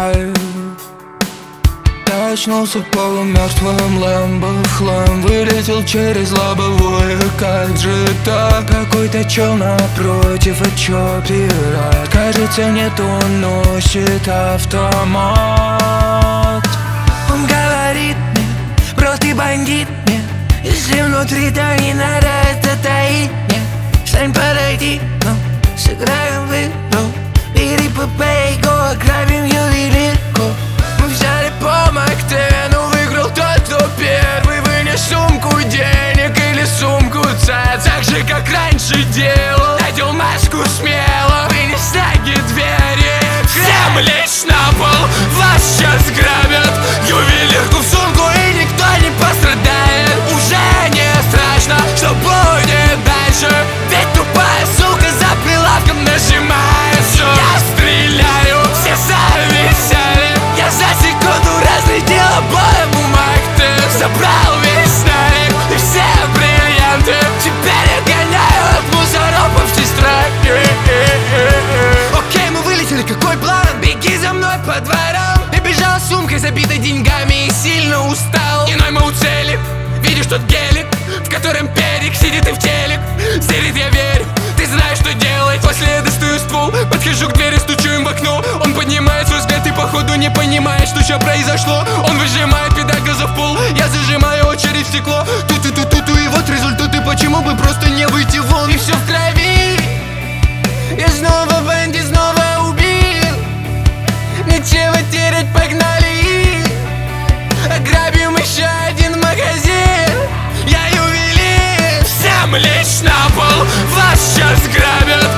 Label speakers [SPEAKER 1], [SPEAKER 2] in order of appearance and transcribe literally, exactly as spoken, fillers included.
[SPEAKER 1] драйв. Я очнулся полумертвым лэмбо, хлам вылетел через лобовое. Как же так? Какой-то чел напротив, а чё пират? Кажется, нет, он носит автомат.
[SPEAKER 2] Он говорит мне: бро, ты бандит мне. Если внутри, то не надо это таить мне. Стань, подойди, ну, сыграем в игру. Бери ПП и го, ограбим ювелирку. Мы взяли по Мактену, выиграл тот, кто первый. Вынес сумку денег или сумку цен, так же, как раньше делал. Надел маску смело, вынес ноги двери. Всем лечь на пол, вас сейчас грабят. Ювелирку в сумку, и никто не пострадает. Уже не страшно, что будет дальше. Ведь тупая сука за прилавком нажимает все. Я стреляю, все зависели. Я за секунду разлетел обои бумаг. Ты забрал весь налик и все бриллианты. Теперь я гоняю от мусоров по всей стране. Окей, мы вылетели, какой план? Беги за мной по дворам. Я бежал с сумкой, забитой деньгами, и сильно устал. Иной мы у цели, видишь тот гелик, в котором перик сидит и в телек. Зерит, я верю, ты знаешь, что делать. После я достаю ствол, подхожу к двери, стучу им в окно. Он поднимает свой взгляд и походу не понимает, что что произошло. Он выжимает педаль газа в пол, я зажимаю очередь в стекло. Ту-ту-ту-ту-ту, и вот результаты, почему бы просто не выйти вон. И все в крови, я снова бандит, снова убил. Нечего терять, погнали. Ограбим еще один магазин. Я ювелир. Всем лечь на пол, вас сейчас грабят.